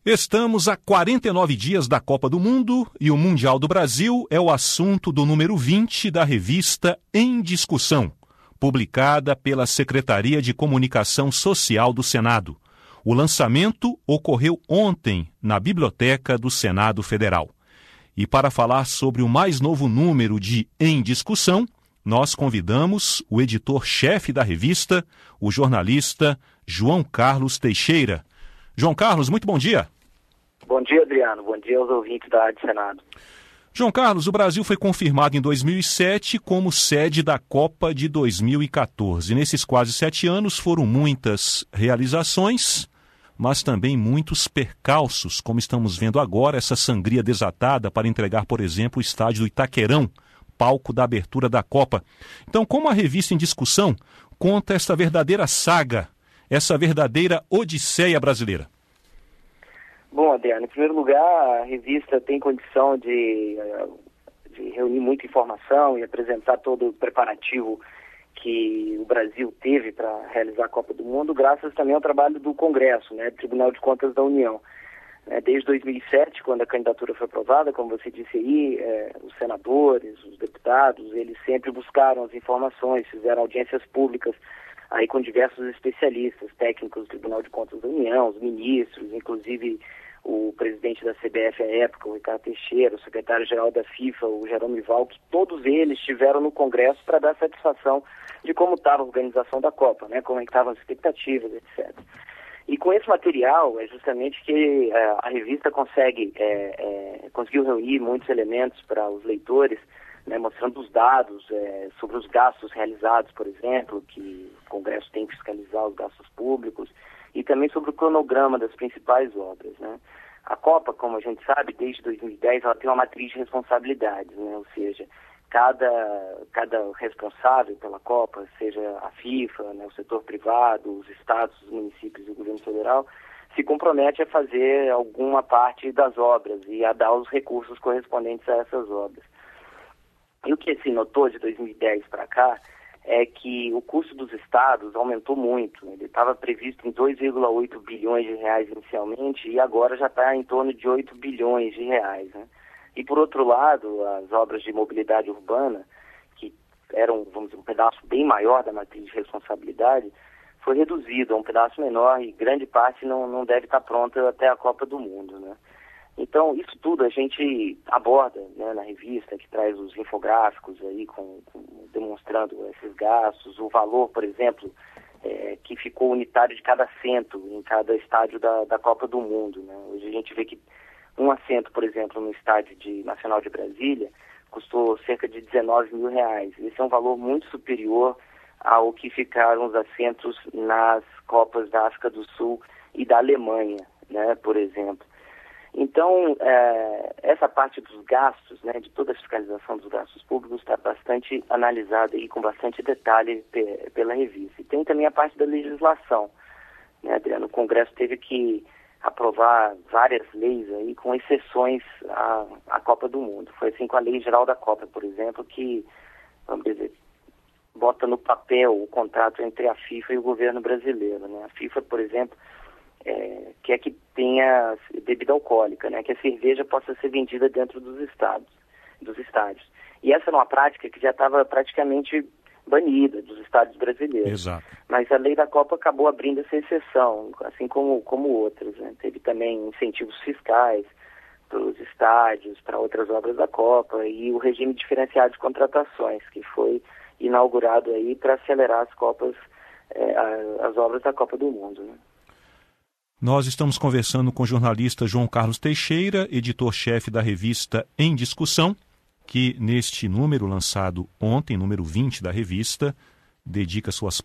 Estamos a 49 dias da Copa do Mundo e o Mundial do Brasil é o assunto do número 20 da revista Em Discussão, publicada pela Secretaria de Comunicação Social do Senado. O lançamento ocorreu ontem na Biblioteca do Senado Federal. E para falar sobre o mais novo número de Em Discussão, nós convidamos o editor-chefe da revista, o jornalista João Carlos Teixeira. João Carlos, muito bom dia. Bom dia, Adriano. Bom dia aos ouvintes da Rádio Senado. João Carlos, o Brasil foi confirmado em 2007 como sede da Copa de 2014. Nesses quase 7 anos foram muitas realizações, mas também muitos percalços, como estamos vendo agora, essa sangria desatada para entregar, por exemplo, o estádio do Itaquerão, palco da abertura da Copa. Então, como a revista Em Discussão conta esta verdadeira saga, essa verdadeira odisseia brasileira? Bom, Adriano, em primeiro lugar, a revista tem condição de reunir muita informação e apresentar todo o preparativo que o Brasil teve para realizar a Copa do Mundo, graças também ao trabalho do Congresso, do Tribunal de Contas da União. Desde 2007, quando a candidatura foi aprovada, como você disse aí, os senadores, os deputados, eles sempre buscaram as informações, fizeram audiências públicas aí com diversos especialistas, técnicos do Tribunal de Contas da União, os ministros, inclusive o presidente da CBF à época, o Ricardo Teixeira, o secretário-geral da FIFA, o Jerome Valk, todos eles estiveram no Congresso para dar satisfação de como estava a organização da Copa, como estavam as expectativas, etc. E com esse material é justamente que a revista conseguiu reunir muitos elementos para os leitores, mostrando os dados sobre os gastos realizados, por exemplo, que o Congresso tem que fiscalizar os gastos públicos, e também sobre o cronograma das principais obras. A Copa, como a gente sabe, desde 2010, ela tem uma matriz de responsabilidades, ou seja, cada responsável pela Copa, seja a FIFA, o setor privado, os estados, os municípios e o governo federal, se compromete a fazer alguma parte das obras e a dar os recursos correspondentes a essas obras. E o que se notou de 2010 para cá é que o custo dos estados aumentou muito. Ele estava previsto em 2,8 bilhões de reais inicialmente e agora já está em torno de 8 bilhões de reais. E, por outro lado, as obras de mobilidade urbana, que eram, vamos dizer, um pedaço bem maior da matriz de responsabilidade, foi reduzido a um pedaço menor e grande parte não deve estar pronta até a Copa do Mundo. Então, isso tudo a gente aborda na revista, que traz os infográficos aí demonstrando esses gastos, o valor, por exemplo, que ficou unitário de cada assento em cada estádio da Copa do Mundo. Hoje a gente vê que um assento, por exemplo, no estádio Nacional de Brasília, custou cerca de 19 mil reais. Esse é um valor muito superior ao que ficaram os assentos nas Copas da África do Sul e da Alemanha, por exemplo. Então, essa parte dos gastos, de toda a fiscalização dos gastos públicos está bastante analisada e com bastante detalhe pela revista. E tem também a parte da legislação. Adriano, o Congresso teve que aprovar várias leis aí, com exceções à Copa do Mundo. Foi assim com a Lei Geral da Copa, por exemplo, que, vamos dizer, bota no papel o contrato entre a FIFA e o governo brasileiro. A FIFA, por exemplo, quer que tenha bebida alcoólica, que a cerveja possa ser vendida dentro dos estádios. E essa era uma prática que já estava praticamente banida dos estádios brasileiros. Exato. Mas a lei da Copa acabou abrindo essa exceção, assim como outras. Teve também incentivos fiscais para os estádios, para outras obras da Copa, e o regime diferenciado de contratações, que foi inaugurado aí para acelerar as obras da Copa do Mundo. Nós estamos conversando com o jornalista João Carlos Teixeira, editor-chefe da revista Em Discussão, que neste número lançado ontem, número 20 da revista, dedica suas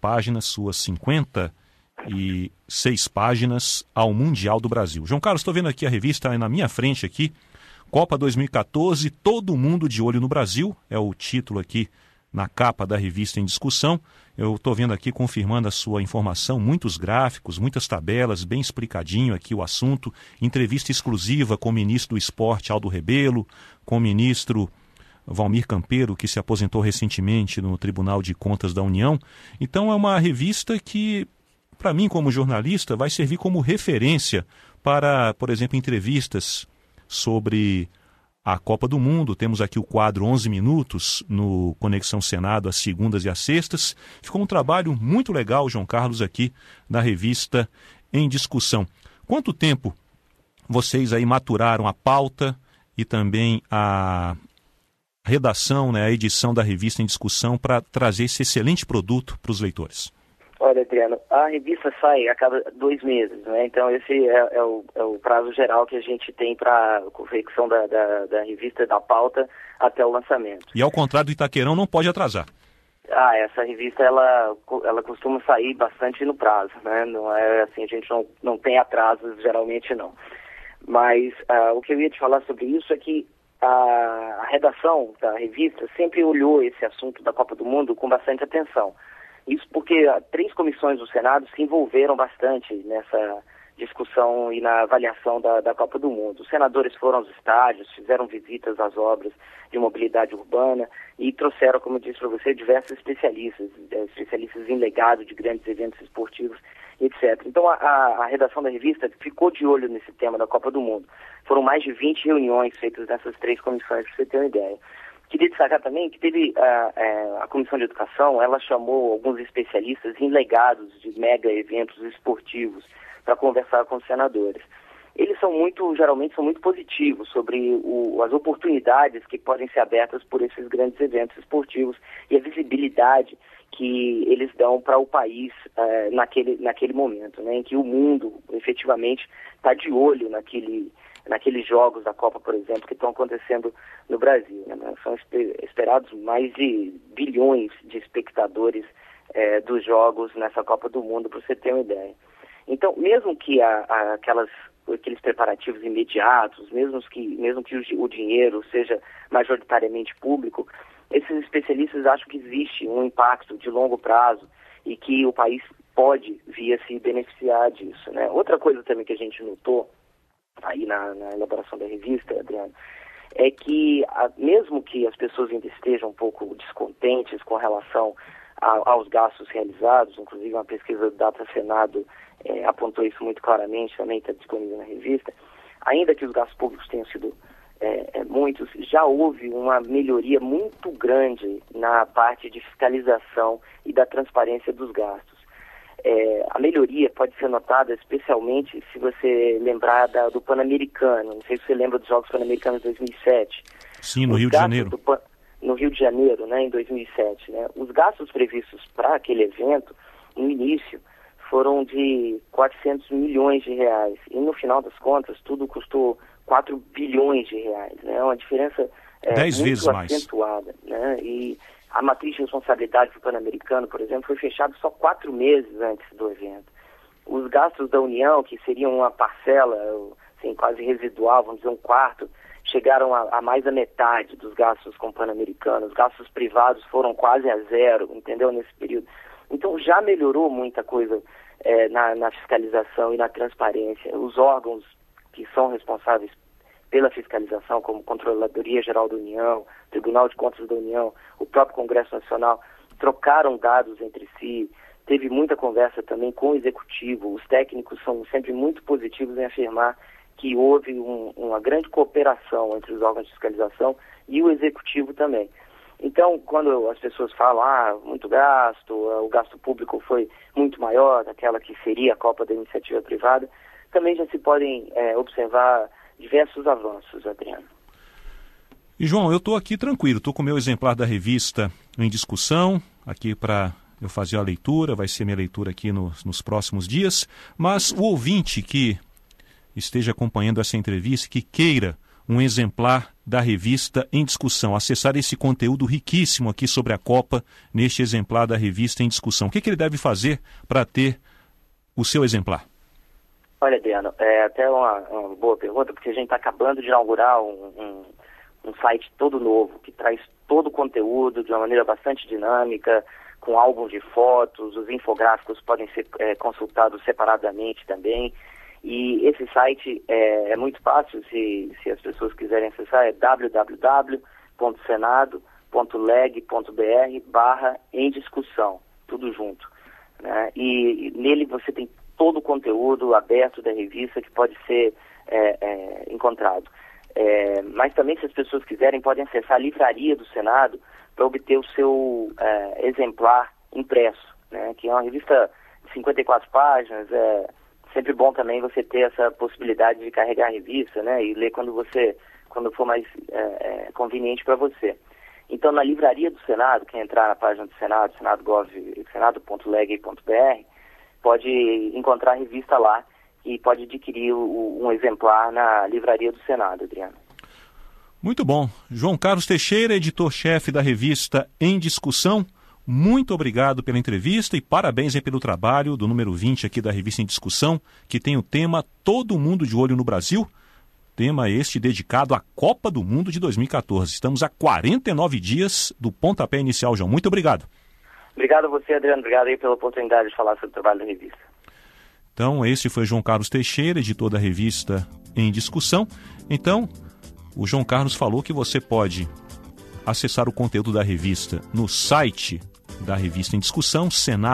56 páginas ao Mundial do Brasil. João Carlos, estou vendo aqui a revista na minha frente aqui, Copa 2014, todo mundo de olho no Brasil, é o título aqui na capa da revista Em Discussão. Eu estou vendo aqui, confirmando a sua informação, muitos gráficos, muitas tabelas, bem explicadinho aqui o assunto, entrevista exclusiva com o ministro do Esporte, Aldo Rebelo, com o ministro Valmir Campeiro, que se aposentou recentemente no Tribunal de Contas da União. Então é uma revista que, para mim como jornalista, vai servir como referência para, por exemplo, entrevistas sobre a Copa do Mundo. Temos aqui o quadro 11 Minutos no Conexão Senado, às segundas e às sextas. Ficou um trabalho muito legal, João Carlos, aqui na revista Em Discussão. Quanto tempo vocês aí maturaram a pauta e também a redação, né, a edição da revista Em Discussão para trazer esse excelente produto para os leitores? Olha, Adriano, a revista sai a cada 2 meses, né? Então esse é o prazo geral que a gente tem para a confecção da revista, da pauta, até o lançamento. E ao contrário do Itaquerão, não pode atrasar. Essa revista, ela costuma sair bastante no prazo, né? Não é assim, a gente não tem atrasos, geralmente não. Mas o que eu ia te falar sobre isso é que a redação da revista sempre olhou esse assunto da Copa do Mundo com bastante atenção. Isso porque 3 comissões do Senado se envolveram bastante nessa discussão e na avaliação da Copa do Mundo. Os senadores foram aos estádios, fizeram visitas às obras de mobilidade urbana e trouxeram, como eu disse para você, diversos especialistas em legado de grandes eventos esportivos, etc. Então a redação da revista ficou de olho nesse tema da Copa do Mundo. Foram mais de 20 reuniões feitas nessas 3 comissões, para você ter uma ideia. Queria destacar também que teve a Comissão de Educação, ela chamou alguns especialistas em legados de mega eventos esportivos para conversar com os senadores. Eles geralmente são muito positivos sobre as oportunidades que podem ser abertas por esses grandes eventos esportivos e a visibilidade que eles dão para o país naquele momento, né, em que o mundo efetivamente está de olho naqueles jogos da Copa, por exemplo, que estão acontecendo no Brasil, né? São esperados mais de bilhões de espectadores dos jogos nessa Copa do Mundo, para você ter uma ideia. Então, mesmo que aqueles preparativos imediatos, mesmo que o dinheiro seja majoritariamente público, esses especialistas acham que existe um impacto de longo prazo e que o país pode vir a se beneficiar disso, né? Outra coisa também que a gente notou aí na elaboração da revista, Adriano, é que mesmo que as pessoas ainda estejam um pouco descontentes com relação aos gastos realizados, inclusive uma pesquisa do Data Senado apontou isso muito claramente, também está disponível na revista, ainda que os gastos públicos tenham sido muitos, já houve uma melhoria muito grande na parte de fiscalização e da transparência dos gastos. A melhoria pode ser notada especialmente se você lembrar do Pan-Americano. Não sei se você lembra dos Jogos Pan-Americanos de 2007. Sim, no Rio de Janeiro. No Rio de Janeiro, né, em 2007. Né? Os gastos previstos para aquele evento, no início, foram de 400 milhões de reais. E no final das contas, tudo custou 4 bilhões de reais. Né? É uma diferença 10 muito vezes mais acentuada. Né? E a matriz de responsabilidade do Pan-Americano, por exemplo, foi fechada só 4 meses antes do evento. Os gastos da União, que seriam uma parcela assim, quase residual, vamos dizer um quarto, chegaram a mais da metade dos gastos com o Pan-Americano. Os gastos privados foram quase a zero, entendeu, nesse período. Então já melhorou muita coisa na fiscalização e na transparência. Os órgãos que são responsáveis pela fiscalização, como Controladoria Geral da União, Tribunal de Contas da União, o próprio Congresso Nacional, trocaram dados entre si. Teve muita conversa também com o Executivo. Os técnicos são sempre muito positivos em afirmar que houve uma grande cooperação entre os órgãos de fiscalização e o Executivo também. Então, quando as pessoas falam, muito gasto, o gasto público foi muito maior daquela que seria a Copa da Iniciativa Privada, também já se podem observar diversos avanços, Adriano. E, João, eu estou aqui tranquilo, estou com o meu exemplar da revista Em Discussão, aqui para eu fazer a leitura, vai ser minha leitura aqui nos próximos dias, mas o ouvinte que esteja acompanhando essa entrevista, que queira um exemplar da revista Em Discussão, acessar esse conteúdo riquíssimo aqui sobre a Copa, neste exemplar da revista Em Discussão, o que ele deve fazer para ter o seu exemplar? Olha, Adriano, é até uma boa pergunta, porque a gente está acabando de inaugurar um site todo novo, que traz todo o conteúdo de uma maneira bastante dinâmica, com álbuns de fotos, os infográficos podem ser consultados separadamente também. E esse site é muito fácil, se as pessoas quiserem acessar, é www.senado.leg.br/em discussão, tudo junto. Né? E nele você tem todo o conteúdo aberto da revista que pode ser encontrado. Mas também, se as pessoas quiserem, podem acessar a Livraria do Senado para obter o seu exemplar impresso, né, que é uma revista de 54 páginas. É sempre bom também você ter essa possibilidade de carregar a revista, né, e ler quando for mais conveniente para você. Então, na Livraria do Senado, quem entrar na página do Senado, senado.leg.br, pode encontrar a revista lá e pode adquirir um exemplar na Livraria do Senado, Adriano. Muito bom. João Carlos Teixeira, editor-chefe da revista Em Discussão, muito obrigado pela entrevista e parabéns aí pelo trabalho do número 20 aqui da revista Em Discussão, que tem o tema Todo Mundo de Olho no Brasil. Tema este dedicado à Copa do Mundo de 2014. Estamos a 49 dias do pontapé inicial, João. Muito obrigado. Obrigado a você, Adriano. Obrigado aí pela oportunidade de falar sobre o trabalho da revista. Então, esse foi João Carlos Teixeira, editor da revista Em Discussão. Então, o João Carlos falou que você pode acessar o conteúdo da revista no site da revista Em Discussão,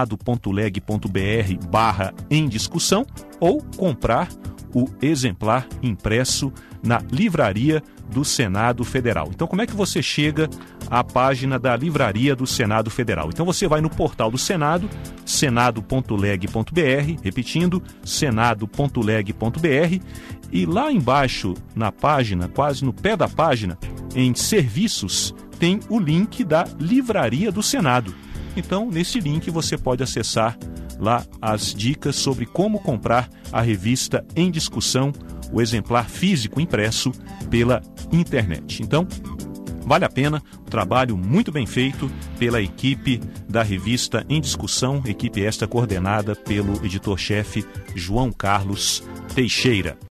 senado.leg.br/em discussão, ou comprar o exemplar impresso na Livraria do Senado Federal. Então, como é que você chega à página da Livraria do Senado Federal? Então, você vai no portal do Senado, senado.leg.br, repetindo, senado.leg.br, e lá embaixo na página, quase no pé da página, em Serviços, tem o link da Livraria do Senado. Então, nesse link você pode acessar lá as dicas sobre como comprar a revista Em Discussão, o exemplar físico impresso pela internet. Então, vale a pena, um trabalho muito bem feito pela equipe da revista Em Discussão, equipe esta coordenada pelo editor-chefe João Carlos Teixeira.